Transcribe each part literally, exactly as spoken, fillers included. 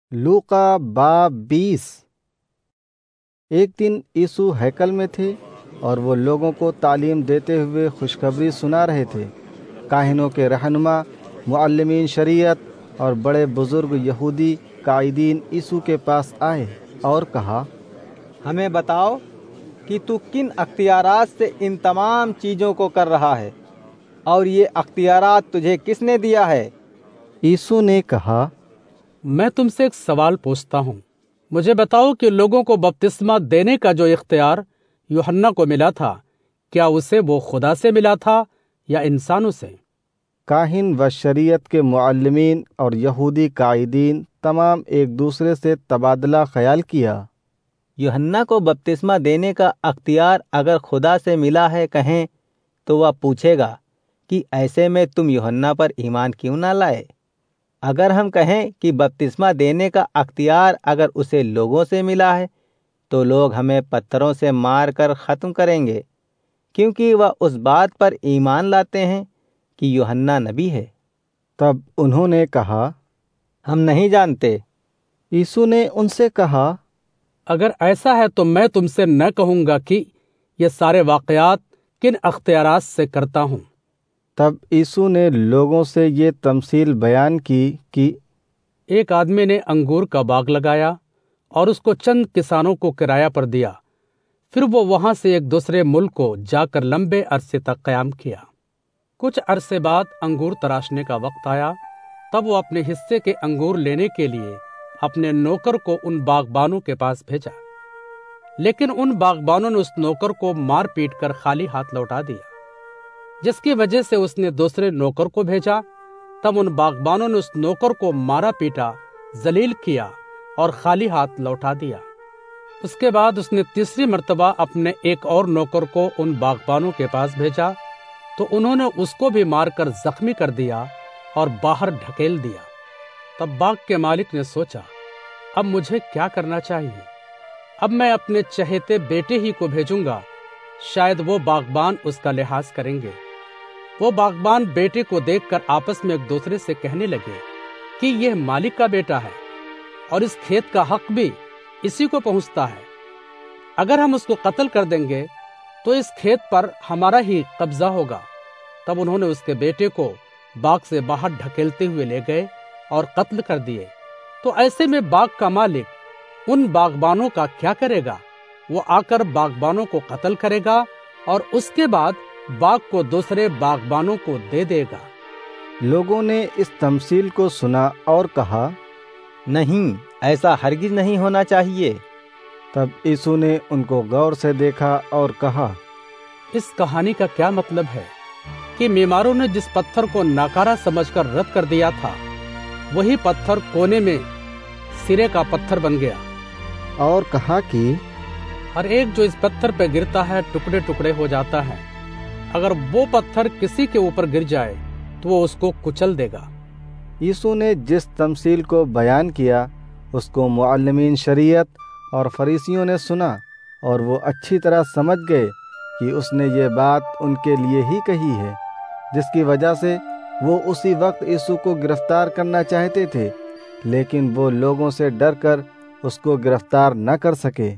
लूका बाब बीस। एक दिन यीशु हैकल में थे और वो लोगों को तालीम देते हुए खुशखबरी सुना रहे थे। काहिनों के रहनुमा, मुअल्लिमीन शरीयत और बड़े बुजुर्ग यहूदी कायदीन यीशु के पास आए और कहा, हमें बताओ कि तू किन अख्तियारात से इन तमाम चीज़ों को कर रहा है, और ये अख्तियारात तुझे किसने दिया है? यीशु ने कहा, मैं तुमसे एक सवाल पूछता हूँ। मुझे बताओ कि लोगों को बपतिस्मा देने का जो इख्तियार यूहन्ना को मिला था, क्या उसे वो खुदा से मिला था या इंसानों से? काहिन व शरीयत के मुअल्लिमीन और यहूदी कायदीन तमाम एक दूसरे से तबादला ख्याल किया। यूहन्ना को बपतिस्मा देने का अख्तियार अगर खुदा से मिला है कहें, तो वह पूछेगा कि ऐसे में तुम यूहन्ना पर ईमान क्यों ना लाए? अगर हम कहें कि बपतिस्मा देने का अख्तियार अगर उसे लोगों से मिला है, तो लोग हमें पत्थरों से मार कर ख़त्म करेंगे, क्योंकि वह उस बात पर ईमान लाते हैं कि यूहन्ना नबी है। तब उन्होंने कहा, हम नहीं जानते। यीशु ने उनसे कहा, अगर ऐसा है तो मैं तुमसे न कहूँगा कि ये सारे वाक़यात किन अख्तियारात से करता हूँ। तब यीशु ने लोगों से ये तमसील बयान की कि एक आदमी ने अंगूर का बाग लगाया और उसको चंद किसानों को किराया पर दिया। फिर वो वहां से एक दूसरे मुल्क को जाकर लंबे अरसे तक क़याम किया। कुछ अरसे बाद अंगूर तराशने का वक्त आया। तब वो अपने हिस्से के अंगूर लेने के लिए अपने नौकर को उन बागबानों के पास भेजा, लेकिन उन बागबानों ने उस नौकर को मार पीट कर खाली हाथ लौटा दिया, जिसकी वजह से उसने दूसरे नौकर को भेजा। तब उन बागबानों ने उस नौकर को मारा पीटा, जलील किया और खाली हाथ लौटा दिया। उसके बाद उसने तीसरी मर्तबा अपने एक और नौकर को उन बागबानों के पास भेजा, तो उन्होंने उसको भी मारकर जख्मी कर दिया और बाहर ढकेल दिया। तब बाग के मालिक ने सोचा, अब मुझे क्या करना चाहिए? अब मैं अपने चहेते बेटे ही को भेजूंगा, शायद वो बागबान उसका लिहाज करेंगे। वो बागबान बेटे को देखकर आपस में एक दूसरे से कहने लगे कि यह मालिक का बेटा है और इस खेत का हक भी इसी को पहुंचता है। अगर हम उसको कत्ल कर देंगे तो इस खेत पर हमारा ही कब्जा होगा। तब उन्होंने उसके बेटे को बाग से बाहर ढकेलते हुए ले गए और कत्ल कर दिए। तो ऐसे में बाग का मालिक उन बागबानों का क्या करेगा? वो आकर बागबानों को कत्ल करेगा और उसके बाद बाग को दूसरे बागबानों को दे देगा। लोगों ने इस तमसील को सुना और कहा, नहीं, ऐसा हरगिज नहीं होना चाहिए। तब यीशु ने उनको गौर से देखा और कहा, इस कहानी का क्या मतलब है कि बीमारों ने जिस पत्थर को नाकारा समझकर रद्द कर दिया था, वही पत्थर कोने में सिरे का पत्थर बन गया। और कहा कि हर एक जो इस पत्थर पे गिरता है टुकड़े टुकड़े हो जाता है। अगर वो पत्थर किसी के ऊपर गिर जाए तो वो उसको कुचल देगा। यीशु ने जिस तमसील को बयान किया उसको मुअल्लिमीन शरीयत और फरीसियों ने सुना, और वो अच्छी तरह समझ गए कि उसने ये बात उनके लिए ही कही है, जिसकी वजह से वो उसी वक्त यीशु को गिरफ्तार करना चाहते थे, लेकिन वो लोगों से डरकर उसको गिरफ्तार न कर सके।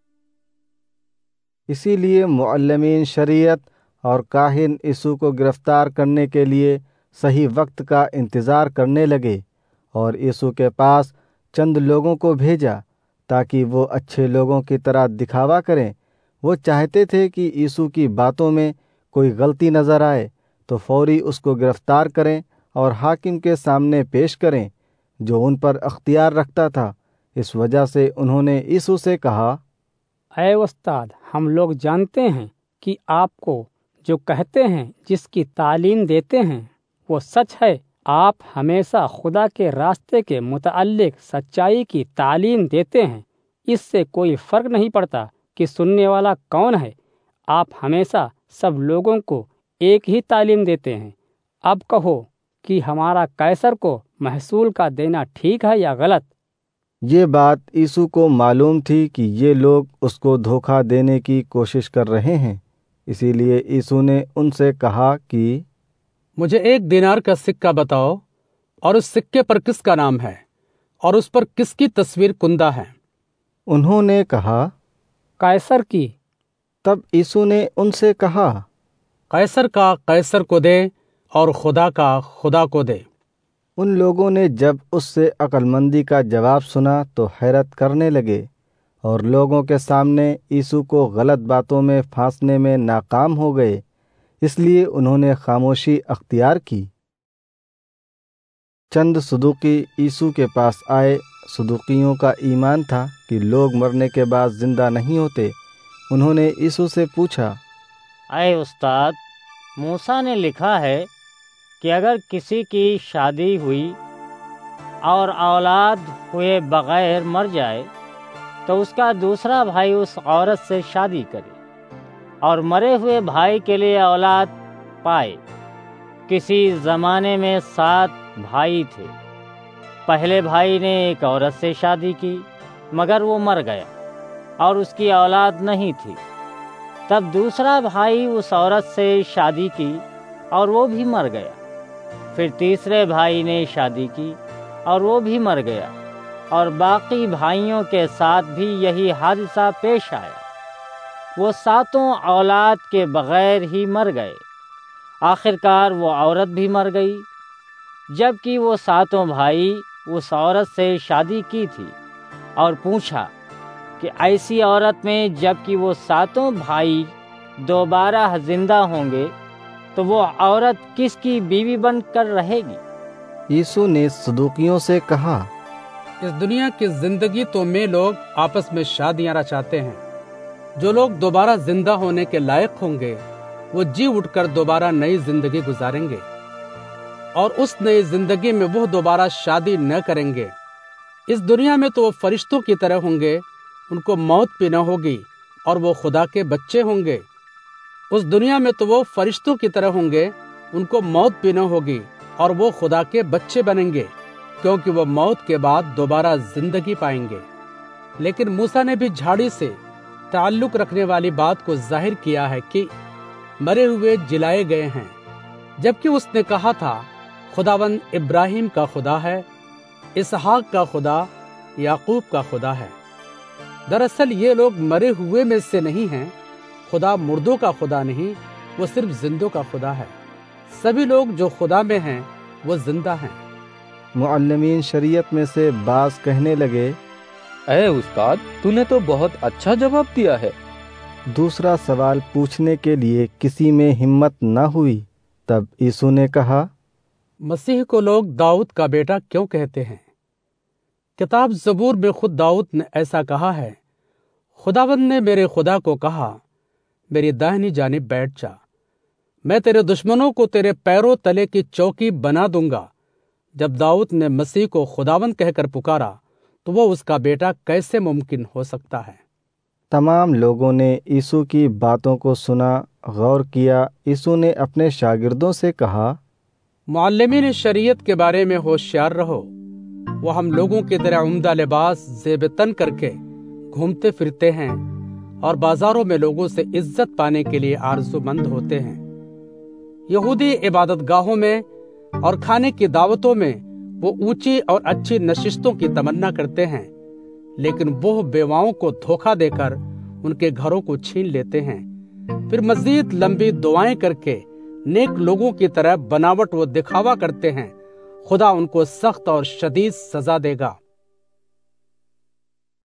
इसीलिए मुअल्लिमीन शरीयत और काहिन यीशु को गिरफ्तार करने के लिए सही वक्त का इंतज़ार करने लगे और यीशु के पास चंद लोगों को भेजा ताकि वो अच्छे लोगों की तरह दिखावा करें। वो चाहते थे कि यीशु की बातों में कोई गलती नज़र आए तो फौरी उसको गिरफ्तार करें और हाकिम के सामने पेश करें, जो उन पर अख्तियार रखता था। इस वजह से उन्होंने यीशु से कहा, ऐ उस्ताद, हम लोग जानते हैं कि आपको जो कहते हैं, जिसकी तालीम देते हैं, वो सच है। आप हमेशा खुदा के रास्ते के मुताल्लिक सच्चाई की तालीम देते हैं। इससे कोई फर्क नहीं पड़ता कि सुनने वाला कौन है। आप हमेशा सब लोगों को एक ही तालीम देते हैं। अब कहो कि हमारा कैसर को महसूल का देना ठीक है या गलत? ये बात यीशु को मालूम थी कि ये लोग उसको धोखा देने की कोशिश कर रहे हैं। इसीलिए यीशु ने उनसे कहा कि मुझे एक दिनार का सिक्का बताओ और उस सिक्के पर किसका नाम है और उस पर किसकी तस्वीर कुंदा है? उन्होंने कहा, कैसर की। तब यीशु ने उनसे कहा, कैसर का कैसर को दे और खुदा का खुदा को दे। उन लोगों ने जब उससे अक्लमंदी का जवाब सुना तो हैरत करने लगे और लोगों के सामने यीशु को गलत बातों में फांसने में नाकाम हो गए, इसलिए उन्होंने खामोशी अख्तियार की। चंद सदूकी यीशु के पास आए। सदूकियों का ईमान था कि लोग मरने के बाद जिंदा नहीं होते। उन्होंने यीशु से पूछा, अय उस्ताद, मूसा ने लिखा है कि अगर किसी की शादी हुई और औलाद हुए बगैर मर जाए तो उसका दूसरा भाई उस औरत से शादी करे और मरे हुए भाई के लिए औलाद पाए। किसी ज़माने में सात भाई थे। पहले भाई ने एक औरत से शादी की, मगर वो मर गया और उसकी औलाद नहीं थी। तब दूसरा भाई उस औरत से शादी की और वो भी मर गया। फिर तीसरे भाई ने शादी की और वो भी मर गया, और बाकी भाइयों के साथ भी यही हादसा पेश आया। वो सातों औलाद के बगैर ही मर गए। आखिरकार वो औरत भी मर गई। जबकि वो सातों भाई उस औरत से शादी की थी और पूछा कि ऐसी औरत में जबकि वो सातों भाई दोबारा जिंदा होंगे तो वो औरत किसकी बीवी बनकर रहेगी? यीशु ने सदूकियों से कहा, इस दुनिया की जिंदगी तो में लोग आपस में शादियां रचाते हैं। जो लोग दोबारा जिंदा होने के लायक होंगे वो जी उठकर दोबारा नई जिंदगी गुजारेंगे, और उस नई जिंदगी में वो दोबारा शादी न करेंगे। इस दुनिया में तो वो फरिश्तों की तरह होंगे, उनको मौत भी न होगी और वो खुदा के बच्चे होंगे। उस दुनिया में तो वो फरिश्तों की तरह होंगे, उनको मौत भी न होगी और वो खुदा के बच्चे बनेंगे, क्योंकि वो मौत के बाद दोबारा जिंदगी पाएंगे। लेकिन मूसा ने भी झाड़ी से ताल्लुक रखने वाली बात को जाहिर किया है कि मरे हुए जिलाए गए हैं, जबकि उसने कहा था खुदावंद इब्राहिम का खुदा है, इसहाक का खुदा, याकूब का खुदा है। दरअसल ये लोग मरे हुए में से नहीं हैं। खुदा मुर्दों का खुदा नहीं, वो सिर्फ जिंदों का खुदा है। सभी लोग जो खुदा में हैं वो जिंदा हैं। मुअल्लिमीन शरीयत में से बास कहने लगे, अरे उस्ताद, तूने तो बहुत अच्छा जवाब दिया है। दूसरा सवाल पूछने के लिए किसी में हिम्मत न हुई। तब यीशु ने कहा, मसीह को लोग दाऊद का बेटा क्यों कहते हैं? किताब ज़बूर में खुद दाऊद ने ऐसा कहा है, खुदावंद ने मेरे खुदा को कहा, मेरी दाहिनी जानिब बैठ जा, मैं तेरे दुश्मनों को तेरे पैरों तले की चौकी बना दूंगा। जब दाऊद ने मसीह को खुदावंद कहकर पुकारा तो वो उसका बेटा कैसे मुमकिन हो सकता है? तमाम लोगों ने यीशु की बातों को सुना, गौर किया। यीशु ने अपने शागिर्दों से कहा, मुअल्लिमीन शरीयत के बारे में होशियार रहो। वो हम लोगों की तरह उम्दा लिबास ज़ेब तन करके घूमते फिरते हैं और बाजारों में लोगों से इज्जत पाने के लिए आरज़ूमंद होते हैं। यहूदी इबादत गाहों में और खाने की दावतों में वो ऊंची और अच्छी नशिस्तों की तमन्ना करते हैं, लेकिन वो बेवाओं को धोखा देकर उनके घरों को छीन लेते हैं। फिर मजीद लंबी दुआएं करके नेक लोगों की तरह बनावट वो दिखावा करते हैं। खुदा उनको सख्त और शदीद सजा देगा।